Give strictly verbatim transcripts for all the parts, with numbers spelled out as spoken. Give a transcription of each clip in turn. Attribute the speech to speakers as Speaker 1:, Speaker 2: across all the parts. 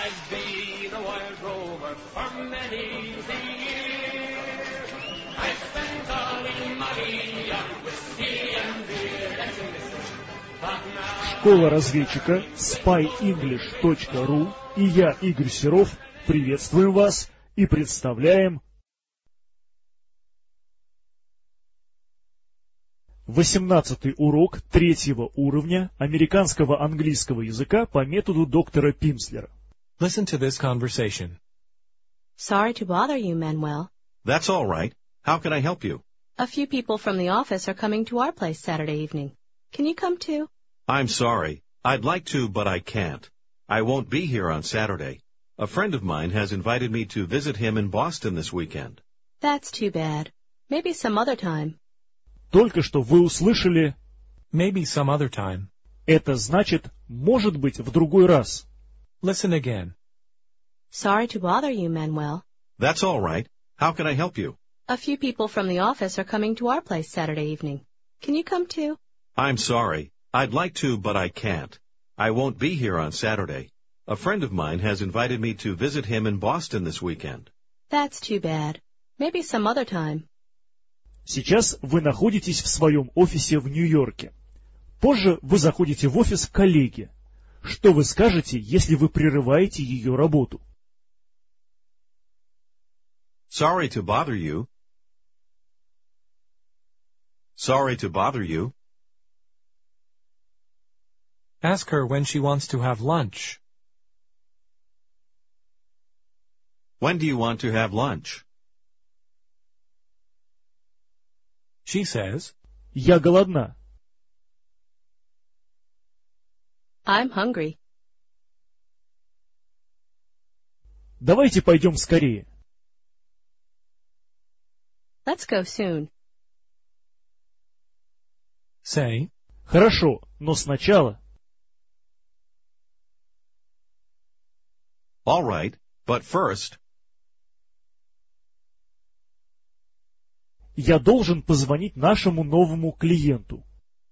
Speaker 1: I've been a wild rover for many a year. I've spent all in money on whiskey and beer. That's a message. But now...
Speaker 2: Школа разведчика спай инглиш точка ру и я, Игорь Серов, приветствуем вас и представляем восемнадцатый урок третьего уровня американского английского языка по методу доктора Пимслера.
Speaker 3: Listen to this conversation.
Speaker 4: Sorry to bother you, Manuel.
Speaker 5: That's all right. How can I help you?
Speaker 4: A few people from the office are coming to our place Saturday evening. Can you come too?
Speaker 5: I'm sorry. I'd like to, but I can't. I won't be here on Saturday. A friend of mine has invited me to visit him in Boston this weekend.
Speaker 4: That's too bad. Maybe some other time.
Speaker 2: Только что вы услышали
Speaker 3: Maybe some other time.
Speaker 2: «это значит, может быть, в другой раз».
Speaker 3: Listen again.
Speaker 4: Sorry to bother you, Manuel.
Speaker 5: That's all right. How can I help you?
Speaker 4: A few people from the office are coming to our place Saturday evening. Can you come too?
Speaker 5: I'm sorry. I'd like to, but I can't. I won't be here on Saturday. A friend of mine has invited me to visit him in Boston this weekend.
Speaker 4: That's too bad. Maybe some other time.
Speaker 2: Сейчас вы находитесь в своем офисе в Нью-Йорке. Позже вы заходите в офис коллеги. Что вы скажете, если вы прерываете ее работу?
Speaker 5: Sorry to bother you. Sorry to bother you.
Speaker 3: Ask her when she wants to have lunch.
Speaker 5: When do you want to have lunch?
Speaker 3: She says,
Speaker 2: Я голодна.
Speaker 4: I'm hungry.
Speaker 2: Давайте пойдем скорее.
Speaker 4: Let's go soon.
Speaker 3: Say,
Speaker 2: Хорошо, но сначала...
Speaker 5: All right, but first,
Speaker 2: Я должен позвонить нашему новому клиенту.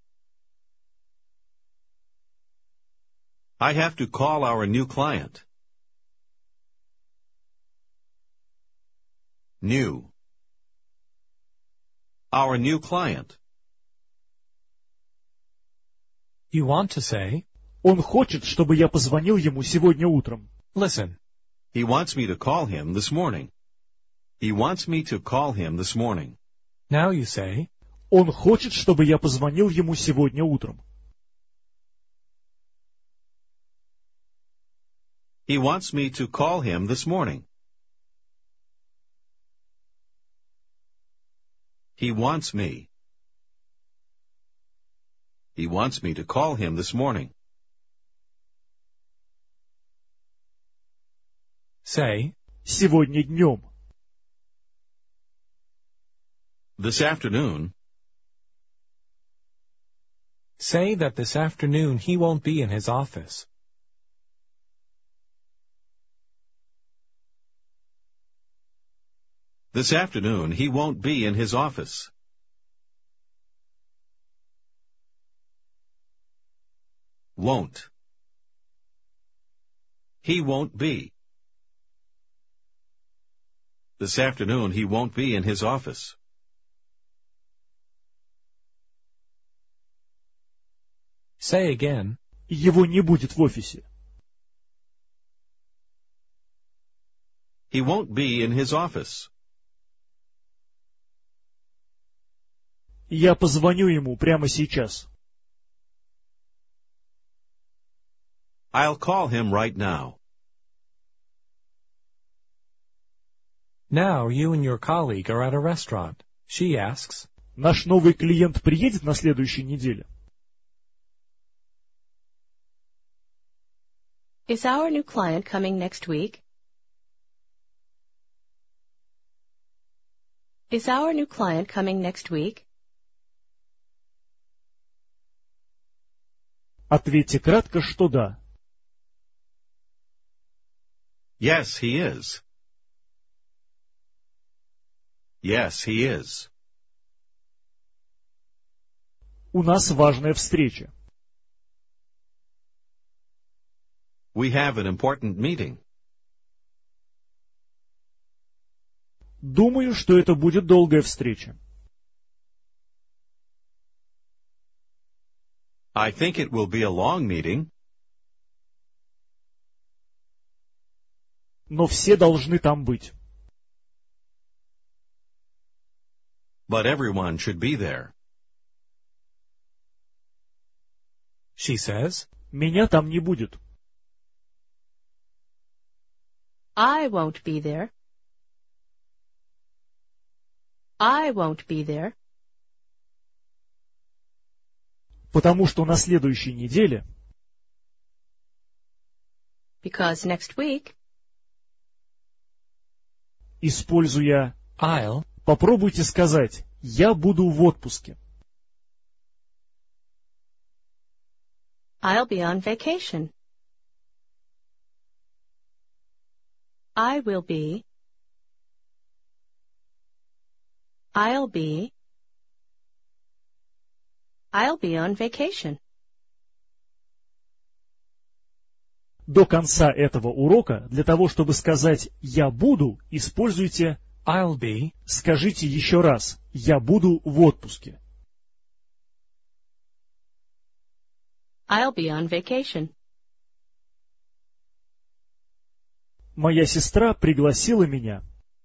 Speaker 5: I have to call our new client. New. Our new client.
Speaker 3: you want to say,
Speaker 2: Он хочет, чтобы я позвонил ему сегодня утром.
Speaker 3: listen.
Speaker 5: He wants me to call him this morning. He wants me to call him this morning.
Speaker 3: Now you say,
Speaker 2: Он хочет, чтобы я позвонил ему сегодня утром.
Speaker 5: He wants me to call him this morning. He wants me. He wants me to call him this morning.
Speaker 3: say,
Speaker 2: Сегодня днем.
Speaker 5: This afternoon.
Speaker 3: say that this afternoon he won't be in his office.
Speaker 5: This afternoon he won't be in his office. Won't. He won't be. This afternoon he won't be in his office.
Speaker 3: Say again,
Speaker 2: Его не будет в офисе.
Speaker 5: He won't be in his office.
Speaker 2: Я позвоню ему прямо сейчас.
Speaker 5: I'll call him right now.
Speaker 3: now you and your colleague are at a restaurant. She asks,
Speaker 2: Наш новый клиент приедет на следующей неделе.
Speaker 4: Is our new client coming next week? Is our new client coming next week?
Speaker 2: Ответьте кратко, что да.
Speaker 5: Yes, he is. Yes, he is.
Speaker 2: У нас важная встреча.
Speaker 5: We have an important meeting.
Speaker 2: Думаю, что это будет долгая встреча.
Speaker 5: I think it will be a long meeting.
Speaker 2: Но все должны там быть.
Speaker 5: But everyone should be there.
Speaker 3: She says,
Speaker 2: Меня там не будет.
Speaker 4: I won't be there. I won't be there.
Speaker 2: Потому что на следующей неделе
Speaker 4: Because next week,
Speaker 2: используя
Speaker 3: I'll,
Speaker 2: попробуйте сказать «я буду в отпуске».
Speaker 4: I'll be on vacation. I will be. I'll be. I'll be on vacation.
Speaker 2: До конца этого урока для того, чтобы сказать «я буду», используйте
Speaker 3: I'll be,
Speaker 2: «скажите еще раз «я буду в отпуске».
Speaker 4: I'll be on vacation.
Speaker 2: Моя сестра пригласила меня.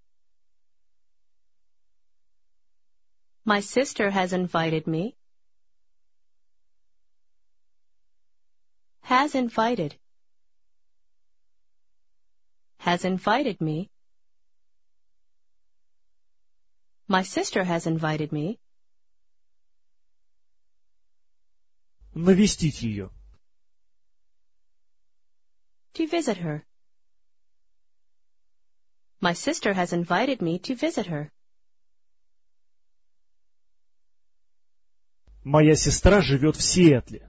Speaker 4: My sister has invited me. Has invited. Has invited me. My sister has invited me.
Speaker 2: Навестить ее.
Speaker 4: To visit her. My sister has invited me to visit her.
Speaker 2: Моя сестра живет в Сиэтле.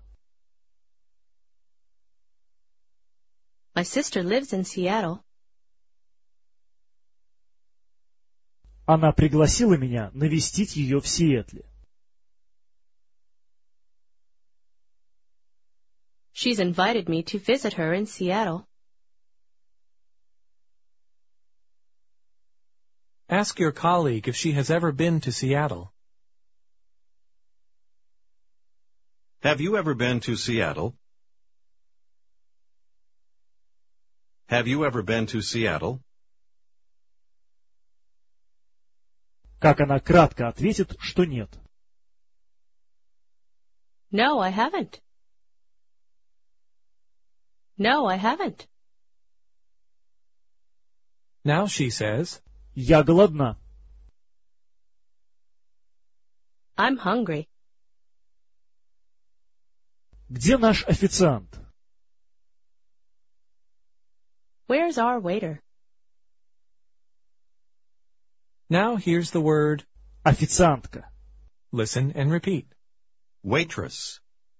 Speaker 4: My sister lives in Seattle.
Speaker 2: Она пригласила меня навестить ее в Сиэтле.
Speaker 4: She's invited me to visit her in Seattle.
Speaker 3: ask your colleague if she has ever been to Seattle.
Speaker 5: Have you ever been to Seattle? Have you ever been to Seattle?
Speaker 2: Как она кратко ответит, что нет.
Speaker 4: No, I haven't. No, I haven't.
Speaker 3: Now she says,
Speaker 2: Я голодна.
Speaker 4: I'm hungry.
Speaker 2: Где наш официант?
Speaker 4: Where's our waiter?
Speaker 3: now here's the word,
Speaker 2: Официантка.
Speaker 3: listen and repeat.
Speaker 5: Waitress.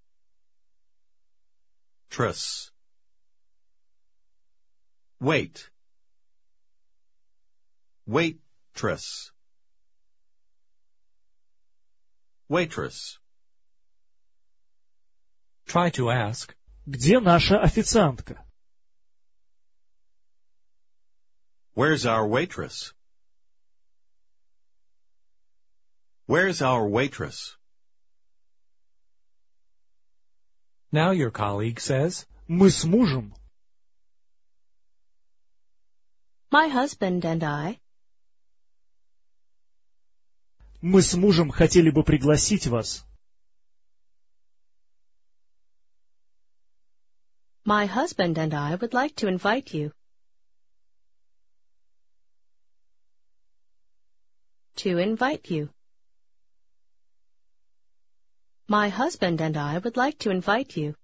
Speaker 5: Tress. Wait. Waitress. Waitress.
Speaker 3: Try to ask,
Speaker 2: Где наша официантка?
Speaker 5: Where's our waitress? Where's our waitress?
Speaker 3: now your colleague says,
Speaker 2: Мы с мужем
Speaker 4: My husband and I.
Speaker 2: Мы с мужем хотели бы пригласить вас
Speaker 4: My husband and I would like to invite you. To invite you. My husband and I would like to invite you.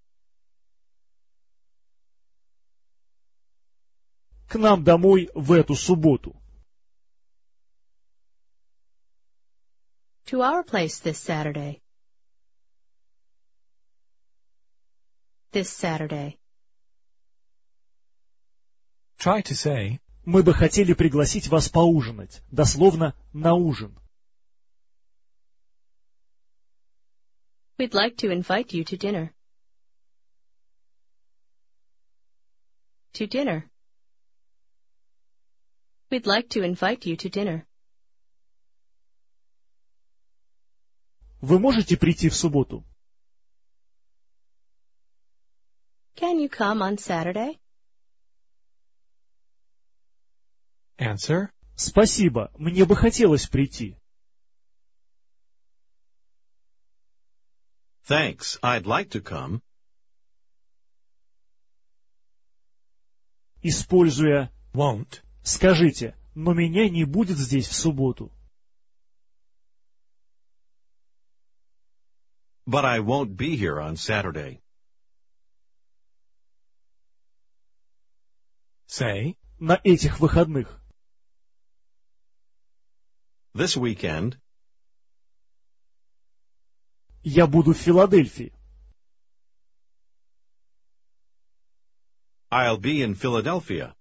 Speaker 2: к нам домой в эту субботу.
Speaker 4: To our place this Saturday. This Saturday.
Speaker 3: try to say,
Speaker 2: Мы бы хотели пригласить вас поужинать, дословно на ужин.
Speaker 4: We'd like to invite you to dinner. To dinner. We'd like to invite you to dinner.
Speaker 2: Вы можете прийти в субботу?
Speaker 4: Can you come on Saturday?
Speaker 3: Answer.
Speaker 2: Спасибо, мне бы хотелось прийти.
Speaker 5: Thanks, I'd like to come.
Speaker 2: Используя
Speaker 3: Won't.
Speaker 2: скажите, но меня не будет здесь в субботу.
Speaker 5: But I won't be here on Saturday.
Speaker 3: Say.
Speaker 2: На этих выходных.
Speaker 5: This weekend,
Speaker 2: Я буду в Филадельфии.
Speaker 5: I'll be in Philadelphia.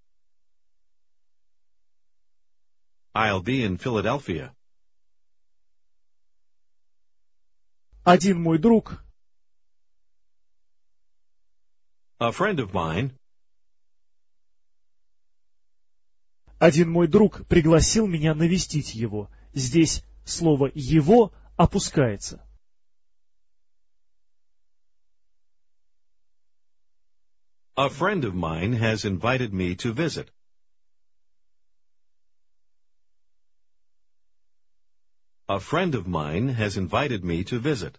Speaker 5: I'll be in Philadelphia.
Speaker 2: Один мой друг
Speaker 5: A friend of mine,
Speaker 2: Один мой друг пригласил меня навестить его. Здесь слово «его» опускается.
Speaker 5: a friend of mine has invited me to visit. A friend of mine has invited me to visit.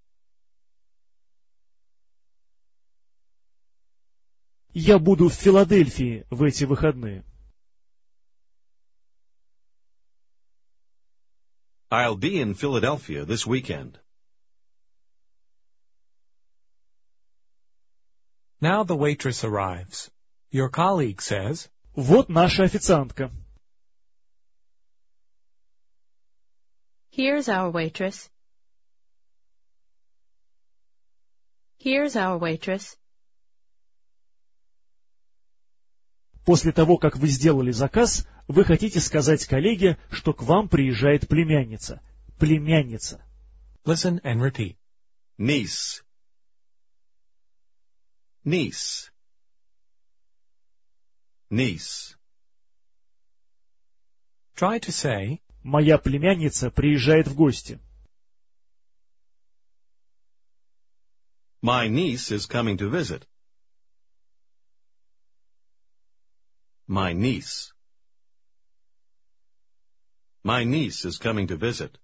Speaker 2: Я буду в Филадельфии в эти выходные.
Speaker 5: I'll be in Philadelphia this weekend.
Speaker 3: Now the waitress arrives. Your colleague says,
Speaker 2: Вот наша официантка.
Speaker 4: Here's our waitress. Here's our waitress.
Speaker 2: После того, как вы сделали заказ, вы хотите сказать коллеге, что к вам приезжает племянница. Племянница.
Speaker 3: listen and repeat.
Speaker 5: Niece. Niece. Niece.
Speaker 3: Try to say,
Speaker 2: Моя племянница приезжает в гости.
Speaker 5: My niece is coming to visit. My niece. My niece is coming to visit.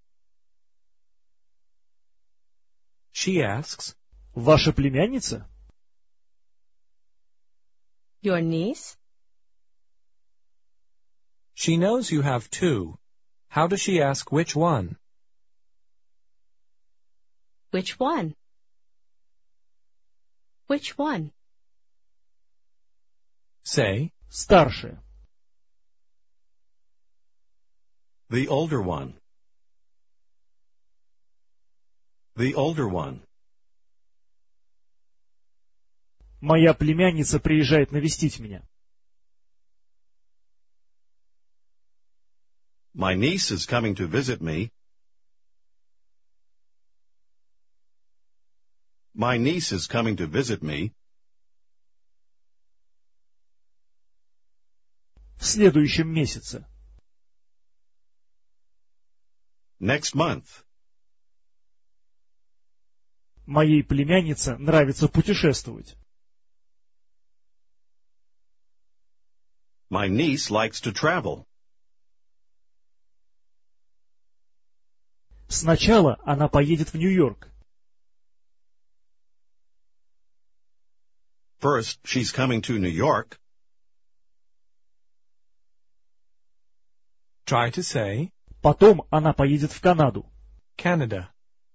Speaker 3: she asks,
Speaker 2: Ваша племянница?
Speaker 4: Your niece?
Speaker 3: she knows you have two. How does she ask which one?
Speaker 4: Which one? Which one?
Speaker 3: Say,
Speaker 2: Старшая.
Speaker 5: The older one. The older one.
Speaker 2: Моя племянница приезжает навестить меня.
Speaker 5: My niece is coming to visit me. My niece is coming to visit me.
Speaker 2: В следующем месяце.
Speaker 5: Next month.
Speaker 2: Моей племяннице нравится путешествовать.
Speaker 5: My niece likes to travel.
Speaker 2: Сначала она поедет в Нью-Йорк.
Speaker 5: First, she's coming to New York.
Speaker 3: try to say,
Speaker 2: Потом она поедет в Канаду.
Speaker 3: Canada.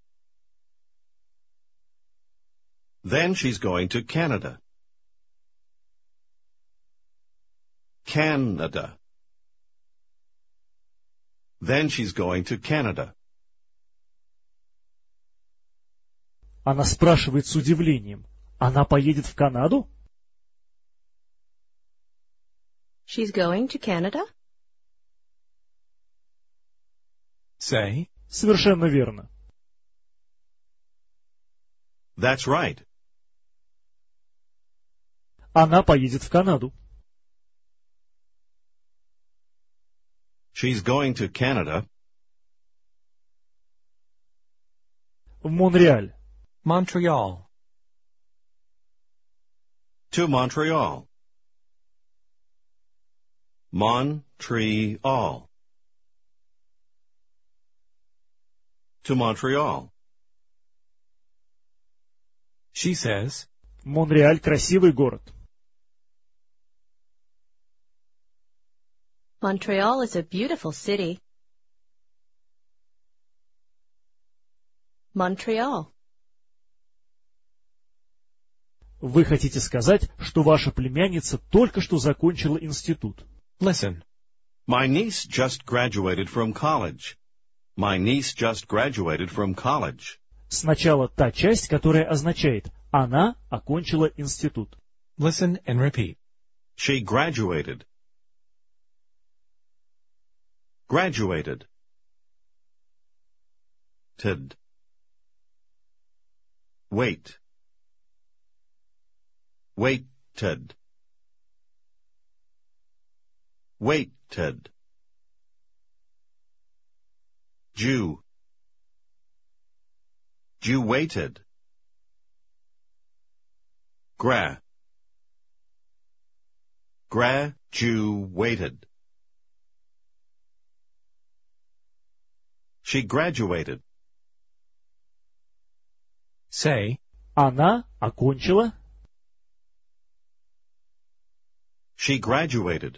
Speaker 5: Then she's going to Canada. Canada. Then she's going to Canada.
Speaker 2: Она спрашивает с удивлением. Она поедет в Канаду?
Speaker 4: She's going to Canada?
Speaker 3: Say,
Speaker 2: Совершенно верно.
Speaker 5: That's right.
Speaker 2: Она поедет в Канаду.
Speaker 5: She's going to Canada.
Speaker 2: В Монреаль.
Speaker 3: Montreal.
Speaker 5: To Montreal. Montreal. To Montreal.
Speaker 3: She says,
Speaker 2: Монреаль — красивый город.
Speaker 4: Montreal is a beautiful city. Montreal.
Speaker 2: Вы хотите сказать, что ваша племянница только что закончила институт.
Speaker 3: listen.
Speaker 5: My niece just graduated from college. My niece just graduated from college.
Speaker 2: Сначала та часть, которая означает «она окончила институт».
Speaker 3: Listen and repeat.
Speaker 5: She graduated. Graduated. Ted. Wait. Waited. Waited. Jew. Jew waited. Gra. Gra, Jew waited. She graduated.
Speaker 3: Say,
Speaker 2: Она окончила.
Speaker 5: She graduated.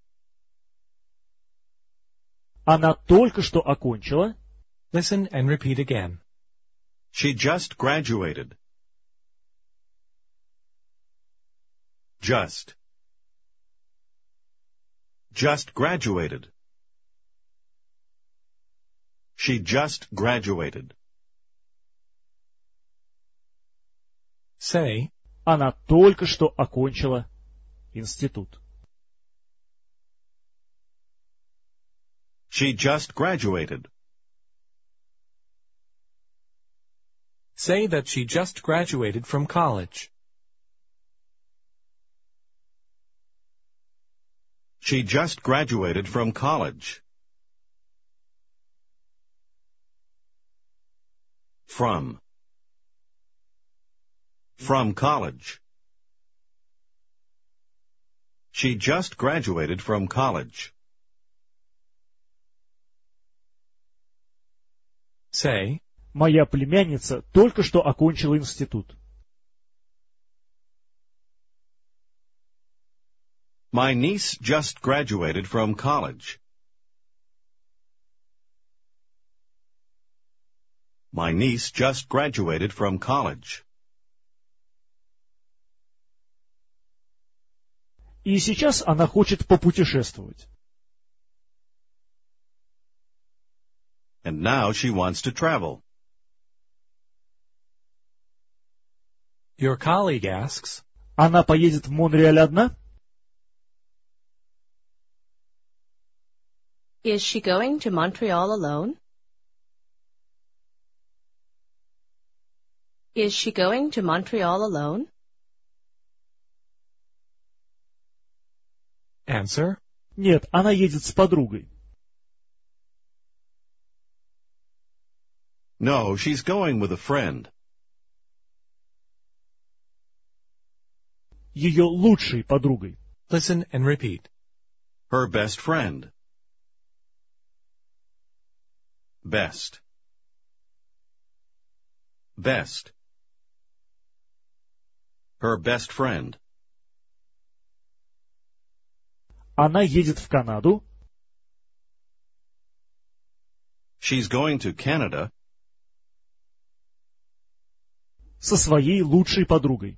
Speaker 2: Она только что окончила.
Speaker 3: listen and repeat again.
Speaker 5: She just graduated. Just. Just graduated. She just graduated.
Speaker 3: Say,
Speaker 2: Она только что окончила институт.
Speaker 5: She just graduated.
Speaker 3: say that she just graduated from college.
Speaker 5: She just graduated from college. From. From college. She just graduated from college.
Speaker 3: Say,
Speaker 2: Моя племянница только что окончила институт.
Speaker 5: My niece just graduated from college. My niece just graduated from college.
Speaker 2: И сейчас она хочет попутешествовать.
Speaker 5: And now she wants to travel.
Speaker 3: your colleague asks,
Speaker 2: Она поедет в Монреаль одна?
Speaker 4: Is she going to Montreal alone? Is she going to Montreal alone?
Speaker 3: answer,
Speaker 2: Нет, она едет с подругой.
Speaker 5: No, she's going with a friend.
Speaker 2: Ее лучшей подругой.
Speaker 3: listen and repeat.
Speaker 5: Her best friend. Best. Best. Her best friend.
Speaker 2: Она едет в Канаду.
Speaker 5: She's going to Canada.
Speaker 2: Со своей лучшей подругой.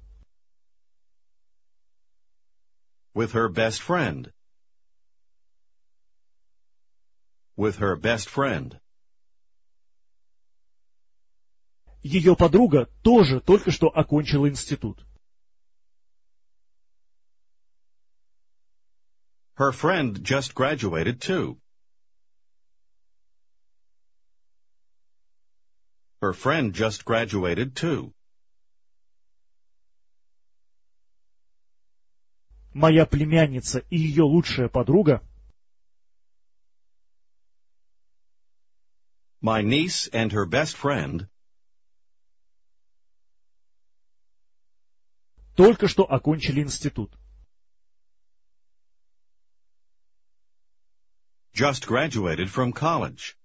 Speaker 5: With her best friend. With her best friend.
Speaker 2: Ее подруга тоже только что окончила институт.
Speaker 5: Her friend just graduated too. Her friend just graduated too.
Speaker 2: Моя племянница и ее лучшая подруга
Speaker 5: My niece and her best friend
Speaker 2: только что окончили институт.
Speaker 5: just graduated from college.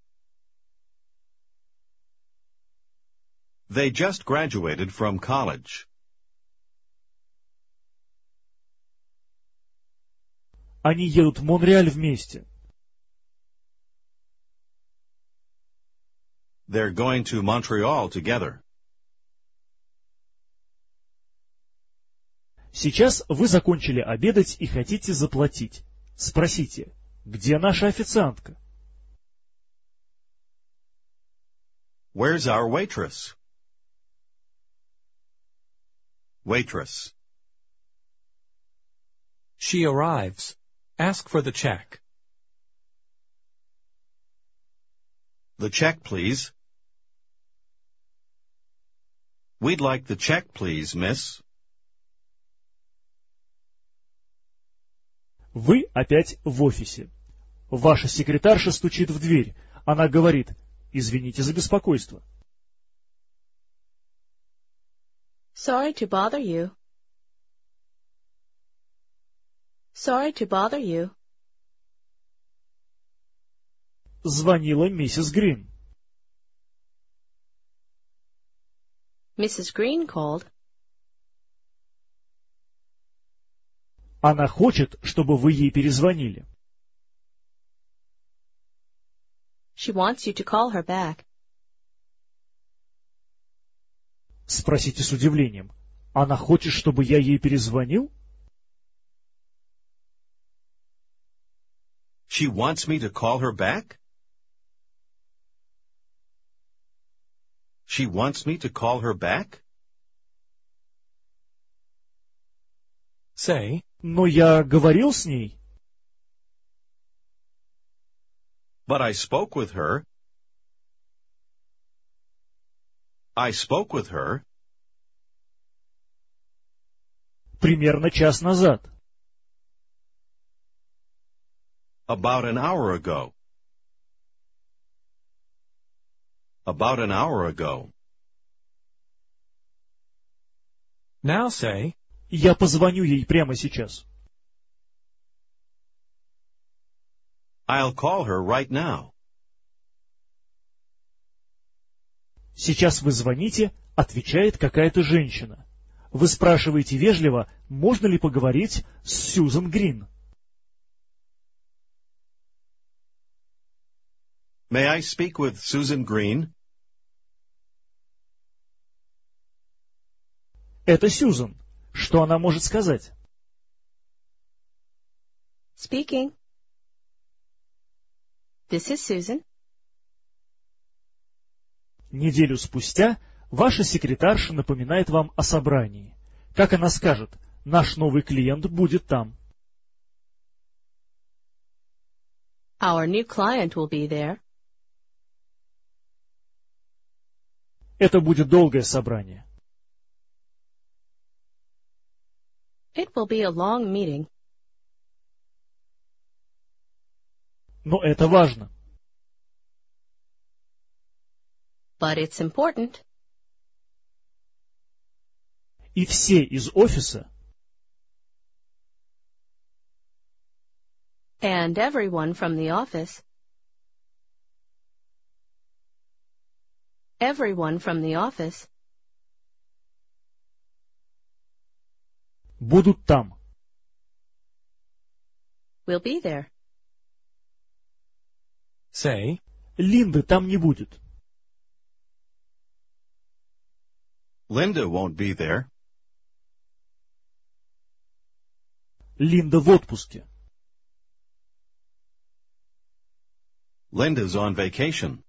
Speaker 5: They just graduated from college.
Speaker 2: Они едут в Монреаль вместе.
Speaker 5: They're going to Montreal together.
Speaker 2: Сейчас вы закончили обедать и хотите заплатить. Спросите, где наша официантка?
Speaker 5: Where's our waitress? Waitress.
Speaker 3: She arrives. Ask for the check.
Speaker 5: The check, please. We'd like the check, please, miss.
Speaker 2: Вы опять в офисе. Ваша секретарша стучит в дверь. Она говорит: «Извините за беспокойство».
Speaker 4: Sorry to bother you. Sorry to bother you.
Speaker 2: Звонила миссис Грин.
Speaker 4: Missus Green called.
Speaker 2: Она хочет, чтобы вы ей перезвонили.
Speaker 4: She wants you to call her back.
Speaker 2: Спросите с удивлением. Она хочет, чтобы я ей перезвонил?
Speaker 5: She wants me to call her back? She wants me to call her back?
Speaker 3: Say,
Speaker 2: Но я говорил с ней.
Speaker 5: But I spoke with her. I spoke with her.
Speaker 2: Примерно час назад.
Speaker 5: About an hour ago. About an hour ago.
Speaker 3: now say,
Speaker 2: Я позвоню ей прямо сейчас.
Speaker 5: I'll call her right now.
Speaker 2: Сейчас вы звоните, отвечает какая-то женщина. Вы спрашиваете вежливо, можно ли поговорить с Сьюзен Грин.
Speaker 5: May I speak with Susan Green?
Speaker 2: Это Сьюзен. Что она может сказать?
Speaker 4: Speaking. This is Susan.
Speaker 2: Неделю спустя ваша секретарша напоминает вам о собрании. Как она скажет, наш новый клиент будет там.
Speaker 4: Our new client will be there.
Speaker 2: Это будет долгое собрание.
Speaker 4: It will be a long meeting.
Speaker 2: Но это важно.
Speaker 4: But it's important.
Speaker 2: И все из офиса
Speaker 4: And everyone from the office. Everyone from the office
Speaker 2: будут там.
Speaker 4: will be there.
Speaker 3: say,
Speaker 2: Линды там не будет.
Speaker 5: Linda won't be there.
Speaker 2: Линда в отпуске.
Speaker 5: Linda's on vacation.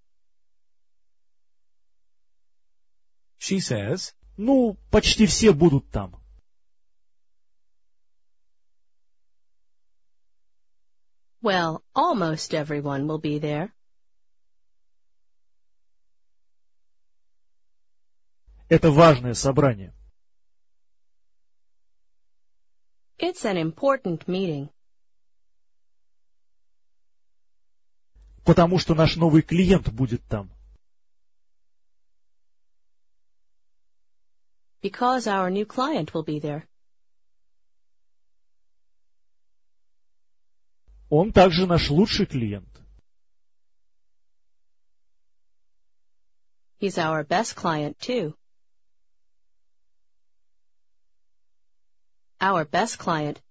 Speaker 3: she says,
Speaker 2: Ну, почти все будут там.
Speaker 4: Well, almost everyone will be there.
Speaker 2: Это важное собрание.
Speaker 4: It's an important meeting.
Speaker 2: Потому что наш новый клиент будет там.
Speaker 4: Because our new client will be there.
Speaker 2: Он также наш лучший клиент.
Speaker 4: He's our best client, too. Our best client.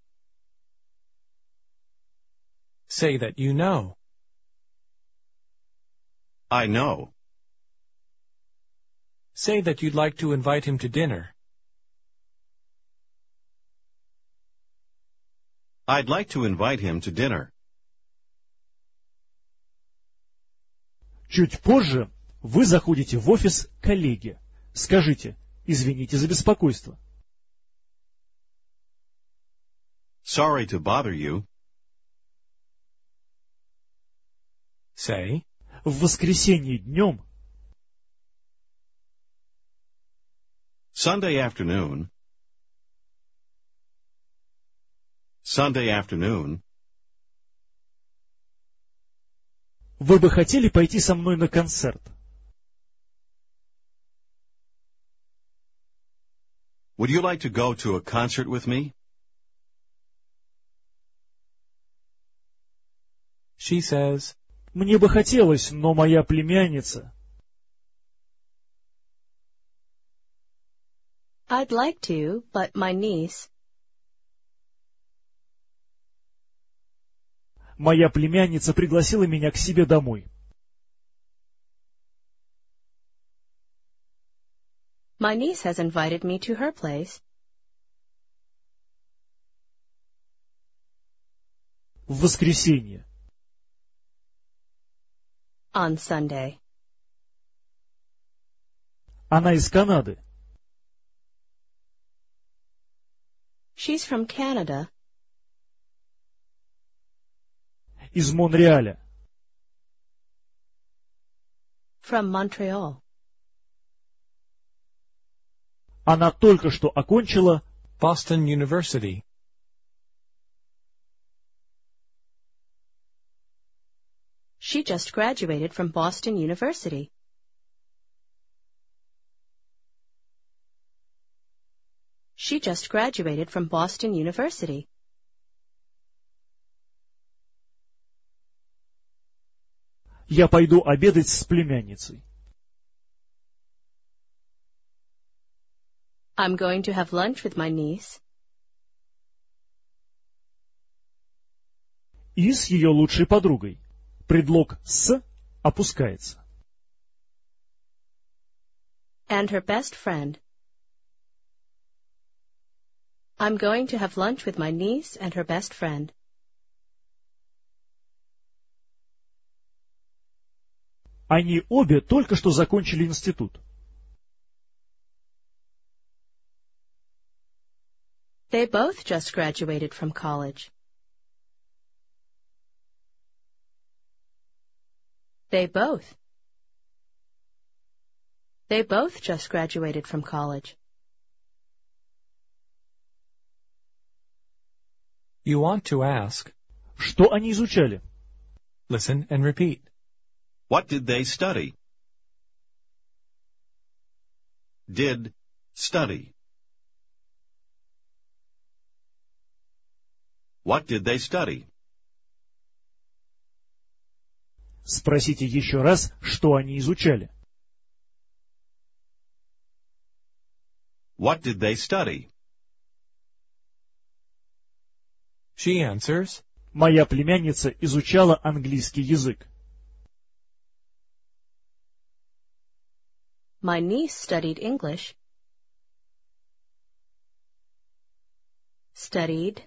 Speaker 3: Say that you know.
Speaker 5: I know.
Speaker 3: Say that you'd like to invite him to dinner.
Speaker 5: I'd like to invite him to dinner.
Speaker 2: Чуть позже вы заходите в офис коллеги. Скажите: извините за беспокойство.
Speaker 5: Sorry to bother you.
Speaker 3: Say,
Speaker 2: В воскресенье днем
Speaker 5: Sunday afternoon. Sunday afternoon.
Speaker 2: вы бы хотели пойти со мной на концерт.
Speaker 5: Would you like to go to a concert with me?
Speaker 3: she says,
Speaker 2: Мне бы хотелось, но моя племянница...
Speaker 4: I'd like to, but my niece.
Speaker 2: Моя племянница пригласила меня к себе домой.
Speaker 4: My niece has invited me to her place.
Speaker 2: В воскресенье.
Speaker 4: On Sunday.
Speaker 2: Она из Канады.
Speaker 4: She's from Canada.
Speaker 2: Из Монреаля.
Speaker 4: From Montreal.
Speaker 2: Она только что окончила...
Speaker 3: Boston University.
Speaker 4: She just graduated from Boston University. She just graduated from Boston University.
Speaker 2: Я пойду обедать с племянницей.
Speaker 4: I'm going to have lunch with my niece.
Speaker 2: И с ее лучшей подругой. Предлог «с» опускается.
Speaker 4: And her best friend. I'm going to have lunch with my niece and her best friend.
Speaker 2: Они обе только что закончили институт.
Speaker 4: They both just graduated from college. They both. They both just graduated from college.
Speaker 3: You want to ask.
Speaker 2: Что они изучали?
Speaker 3: Listen and repeat.
Speaker 5: What did they study? Did study. What did they study?
Speaker 2: Спросите еще раз, что они изучали.
Speaker 5: What did they study?
Speaker 3: She answers,
Speaker 2: Моя племянница изучала английский язык.
Speaker 4: My niece studied English. Studied.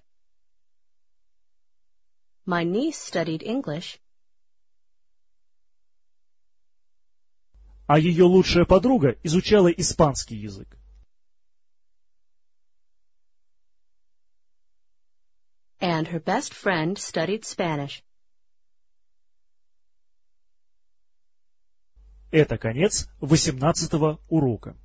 Speaker 4: My niece studied English.
Speaker 2: А ее лучшая подруга изучала испанский язык.
Speaker 4: And her best friend studied Spanish.
Speaker 2: Это конец восемнадцатого урока.